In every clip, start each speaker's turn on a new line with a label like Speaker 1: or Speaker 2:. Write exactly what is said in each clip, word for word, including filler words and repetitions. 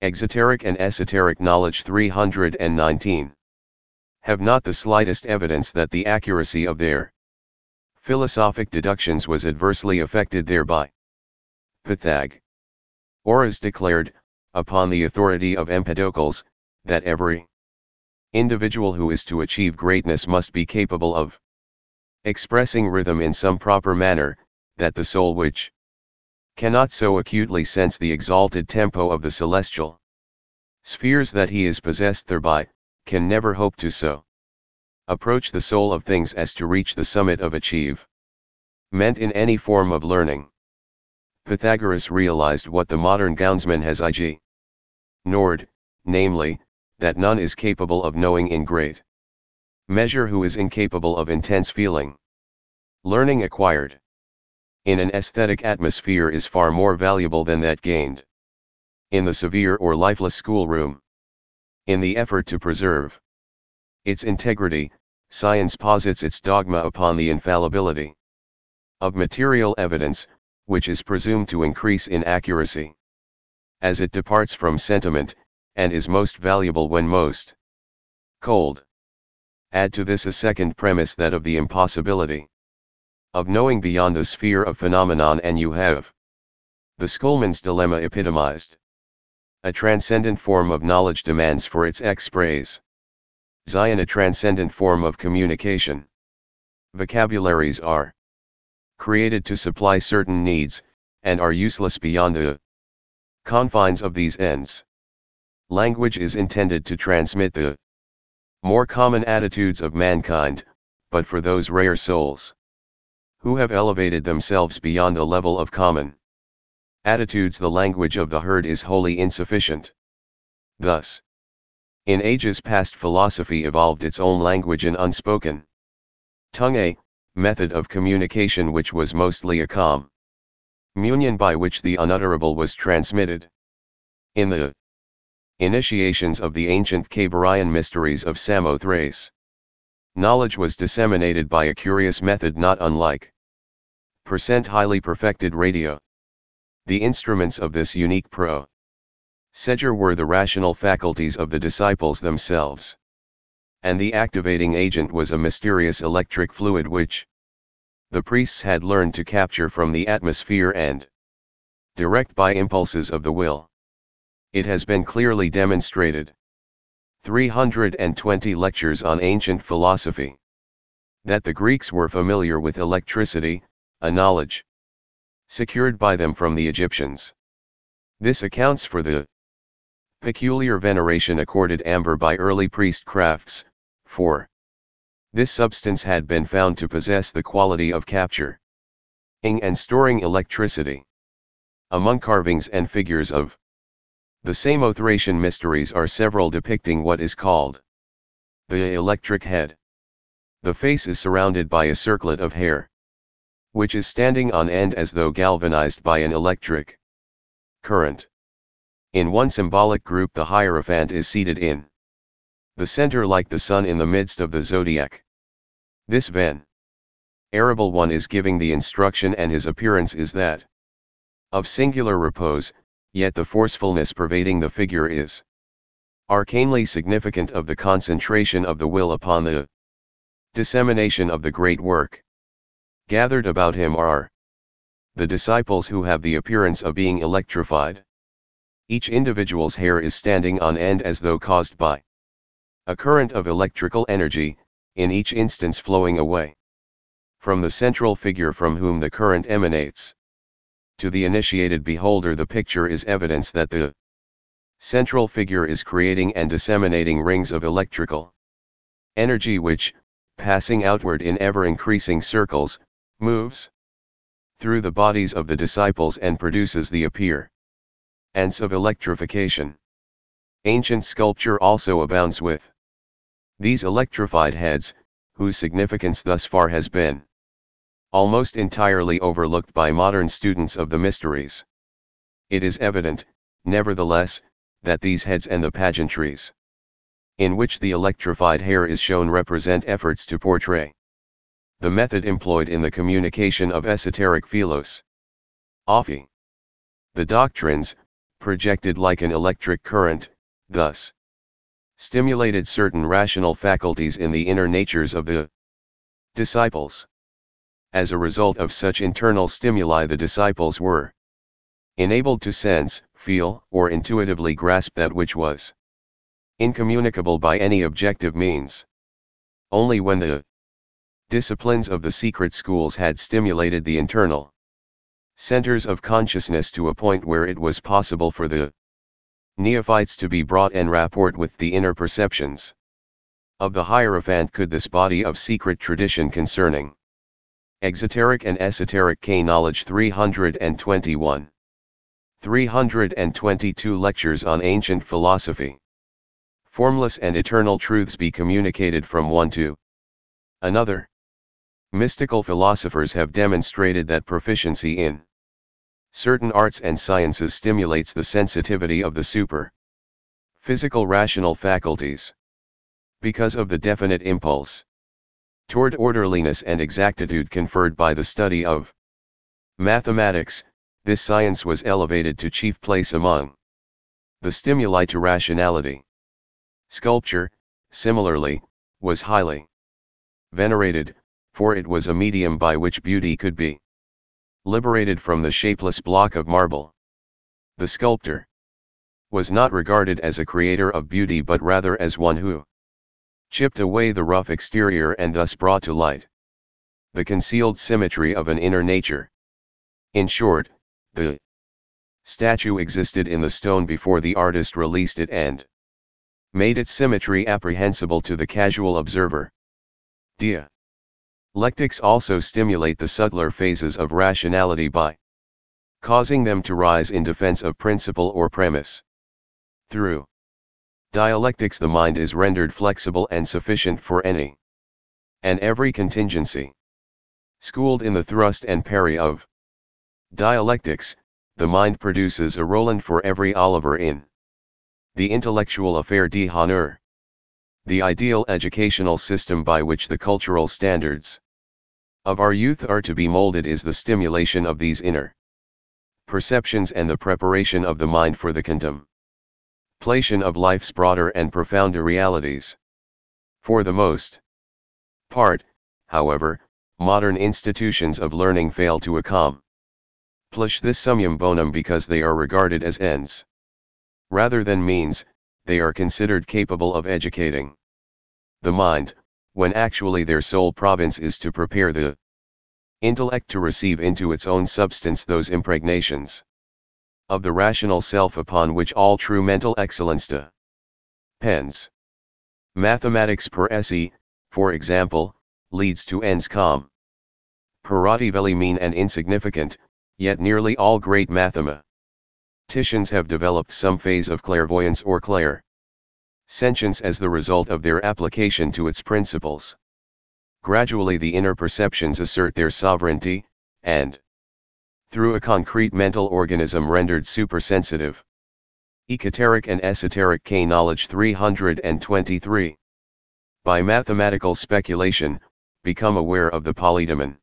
Speaker 1: Exoteric and esoteric knowledge three hundred nineteen. Have not the slightest evidence that the accuracy of their philosophic deductions was adversely affected thereby. Pythag. Oras declared, upon the authority of Empedocles, that every individual who is to achieve greatness must be capable of expressing rhythm in some proper manner, that the soul which cannot so acutely sense the exalted tempo of the celestial spheres that he is possessed thereby, can never hope to so approach the soul of things as to reach the summit of achieve meant in any form of learning. Pythagoras realized what the modern gownsman has ignored, namely, that none is capable of knowing in great measure who is incapable of intense feeling. Learning acquired in an aesthetic atmosphere is far more valuable than that gained in the severe or lifeless schoolroom. In the effort to preserve its integrity, science posits its dogma upon the infallibility of material evidence, which is presumed to increase in accuracy as it departs from sentiment, and is most valuable when most cold. Add to this a second premise, that of the impossibility of knowing beyond the sphere of phenomenon, and you have the schoolman's dilemma epitomized. A transcendent form of knowledge demands for its express Zion a transcendent form of communication. Vocabularies are created to supply certain needs, and are useless beyond the confines of these ends. Language is intended to transmit the more common attitudes of mankind, but for those rare souls who have elevated themselves beyond the level of common attitudes, the language of the herd is wholly insufficient. Thus, in ages past, philosophy evolved its own language in unspoken tongue, a method of communication which was mostly a communion by which the unutterable was transmitted. In the initiations of the ancient Cabirian mysteries of Samothrace, knowledge was disseminated by a curious method not unlike percent highly perfected radio. The instruments of this unique procedure were the rational faculties of the disciples themselves, and the activating agent was a mysterious electric fluid which the priests had learned to capture from the atmosphere and direct by impulses of the will. It has been clearly demonstrated. three hundred twenty lectures on ancient philosophy. That the Greeks were familiar with electricity, a knowledge secured by them from the Egyptians. This accounts for the peculiar veneration accorded amber by early priestcrafts, for this substance had been found to possess the quality of capturing and storing electricity. Among carvings and figures of the Samothracian mysteries are several depicting what is called the electric head. The face is surrounded by a circlet of hair, which is standing on end as though galvanized by an electric current. In one symbolic group, the Hierophant is seated in the center like the sun in the midst of the zodiac. This venerable one is giving the instruction, and his appearance is that of singular repose, yet the forcefulness pervading the figure is arcanely significant of the concentration of the will upon the dissemination of the great work. Gathered about him are the disciples who have the appearance of being electrified. Each individual's hair is standing on end as though caused by a current of electrical energy, in each instance flowing away from the central figure from whom the current emanates. To the initiated beholder, the picture is evidence that the central figure is creating and disseminating rings of electrical energy which, passing outward in ever-increasing circles, moves through the bodies of the disciples and produces the appearance of electrification. Ancient sculpture also abounds with these electrified heads, whose significance thus far has been almost entirely overlooked by modern students of the mysteries. It is evident, nevertheless, that these heads and the pageantries in which the electrified hair is shown represent efforts to portray the method employed in the communication of esoteric philos ophy. The doctrines projected like an electric current, thus stimulated certain rational faculties in the inner natures of the disciples. As a result of such internal stimuli, the disciples were enabled to sense, feel, or intuitively grasp that which was incommunicable by any objective means. Only when the disciplines of the secret schools had stimulated the internal centers of consciousness to a point where it was possible for the neophytes to be brought en rapport with the inner perceptions of the Hierophant could this body of secret tradition concerning exoteric and esoteric K knowledge three hundred twenty-one. three hundred twenty-two Lectures on Ancient Philosophy. Formless and eternal truths be communicated from one to another. Mystical philosophers have demonstrated that proficiency in certain arts and sciences stimulates the sensitivity of the super physical rational faculties. Because of the definite impulse toward orderliness and exactitude conferred by the study of mathematics, this science was elevated to chief place among the stimuli to rationality. Sculpture, similarly, was highly venerated, for it was a medium by which beauty could be liberated from the shapeless block of marble. The sculptor was not regarded as a creator of beauty but rather as one who chipped away the rough exterior and thus brought to light the concealed symmetry of an inner nature. In short, the statue existed in the stone before the artist released it and made its symmetry apprehensible to the casual observer. Dialectics also stimulate the subtler phases of rationality by causing them to rise in defense of principle or premise. Through dialectics the mind is rendered flexible and sufficient for any and every contingency. Schooled in the thrust and parry of dialectics, the mind produces a Roland for every Oliver in the intellectual affaire d'honneur. The ideal educational system by which the cultural standards of our youth are to be molded is the stimulation of these inner perceptions and the preparation of the mind for the contemplation of life's broader and profounder realities. For the most part, however, modern institutions of learning fail to accomplish this summum bonum because they are regarded as ends rather than means. They are considered capable of educating the mind, when actually their sole province is to prepare the intellect to receive into its own substance those impregnations of the rational self upon which all true mental excellence depends. Mathematics per se, for example, leads to ends comparatively mean and insignificant, yet nearly all great mathematicians have developed some phase of clairvoyance or clair sentience as the result of their application to its principles. Gradually the inner perceptions assert their sovereignty, and through a concrete mental organism rendered supersensitive. Esoteric and esoteric K knowledge three hundred twenty-three. By mathematical speculation, become aware of the polydimensional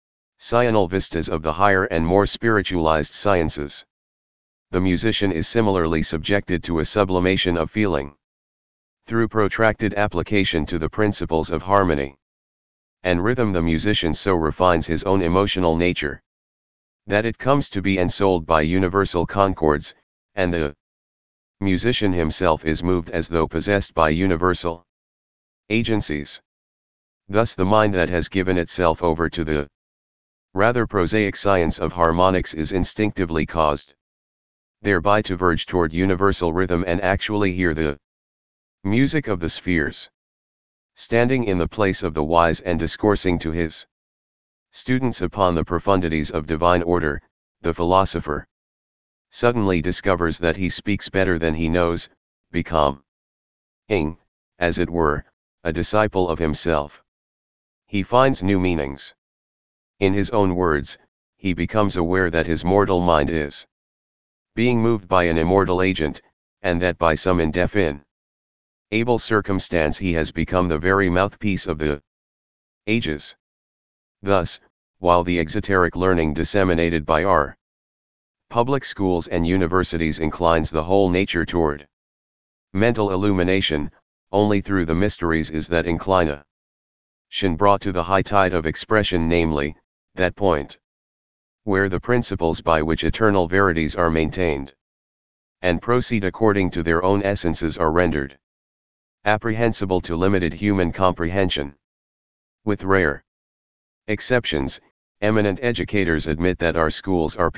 Speaker 1: vistas of the higher and more spiritualized sciences. The musician is similarly subjected to a sublimation of feeling through protracted application to the principles of harmony and rhythm. The musician so refines his own emotional nature that it comes to be ensouled by universal concords, and the musician himself is moved as though possessed by universal agencies. Thus the mind that has given itself over to the rather prosaic science of harmonics is instinctively caused thereby to verge toward universal rhythm and actually hear the music of the spheres. Standing in the place of the wise and discoursing to his students upon the profundities of divine order, the philosopher suddenly discovers that he speaks better than he knows, becoming, as it were, a disciple of himself. He finds new meanings. In his own words, he becomes aware that his mortal mind is being moved by an immortal agent, and that by some indefinable circumstance he has become the very mouthpiece of the ages. Thus, while the exoteric learning disseminated by our Public schools and universities inclines the whole nature toward mental illumination. Only through the mysteries is that inclination brought to the high tide of expression, namely, that point where the principles by which eternal verities are maintained and proceed according to their own essences are rendered apprehensible to limited human comprehension. With rare exceptions, eminent educators admit that our schools are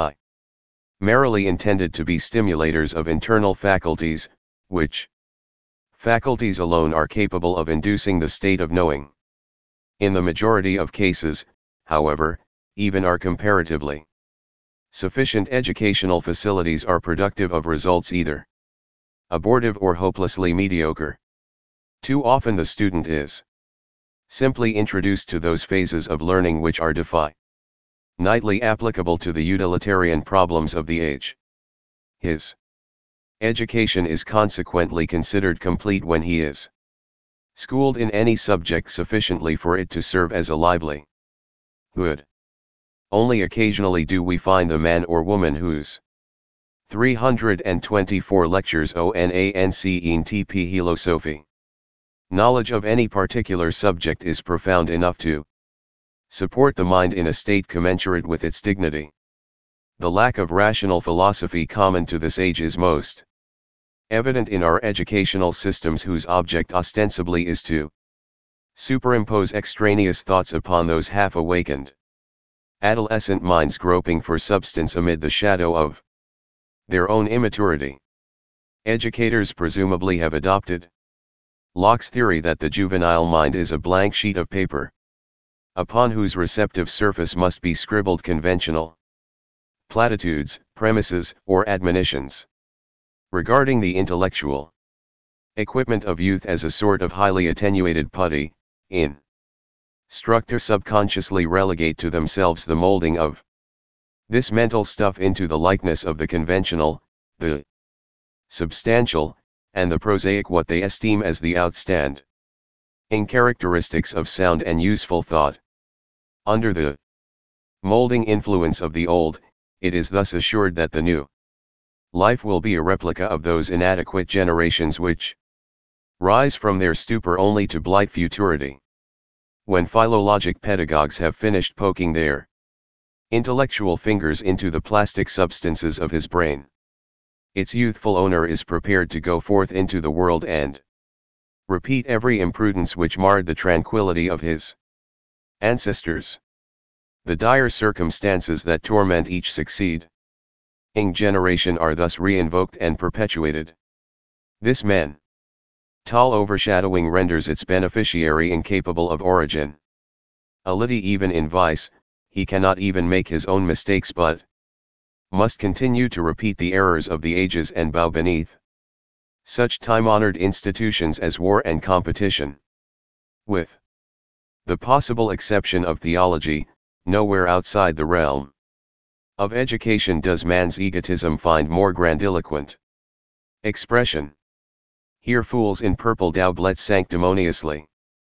Speaker 1: primarily intended to be stimulators of internal faculties, which faculties alone are capable of inducing the state of knowing. In the majority of cases, however, even our comparatively sufficient educational facilities are productive of results either abortive or hopelessly mediocre. Too often the student is simply introduced to those phases of learning which are definitely applicable to the utilitarian problems of the age. His education is consequently considered complete when he is schooled in any subject sufficiently for it to serve as a livelihood. Only occasionally do we find the man or woman whose three hundred twenty-four lectures on ancient philosophy knowledge of any particular subject is profound enough to support the mind in a state commensurate with its dignity. The lack of rational philosophy common to this age is most evident in our educational systems, whose object ostensibly is to superimpose extraneous thoughts upon those half-awakened adolescent minds groping for substance amid the shadow of their own immaturity. Educators presumably have adopted Locke's theory that the juvenile mind is a blank sheet of paper, upon whose receptive surface must be scribbled conventional platitudes, premises, or admonitions regarding the intellectual equipment of youth as a sort of highly attenuated putty. In Instructors subconsciously relegate to themselves the molding of this mental stuff into the likeness of the conventional, the substantial, and the prosaic, what they esteem as the outstanding characteristics of sound and useful thought. Under the molding influence of the old, it is thus assured that the new life will be a replica of those inadequate generations which rise from their stupor only to blight futurity. When philologic pedagogues have finished poking their intellectual fingers into the plastic substances of his brain, its youthful owner is prepared to go forth into the world and repeat every imprudence which marred the tranquility of his ancestors. The dire circumstances that torment each succeeding generation are thus re-invoked and perpetuated. This mental overshadowing renders its beneficiary incapable of origin. Ality even in vice, he cannot even make his own mistakes but must continue to repeat the errors of the ages and bow beneath such time-honored institutions as war and competition. With the possible exception of theology, nowhere outside the realm of education does man's egotism find more grandiloquent expression. Here fools in purple doublets sanctimoniously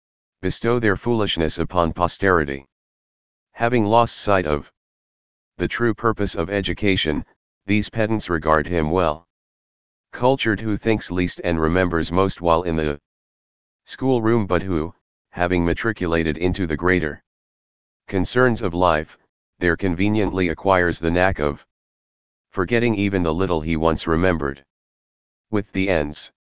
Speaker 1: bestow their foolishness upon posterity. Having lost sight of the true purpose of education, these pedants regard him well cultured who thinks least and remembers most while in the schoolroom, but who, having matriculated into the greater concerns of life, there conveniently acquires the knack of forgetting even the little he once remembered. With the ends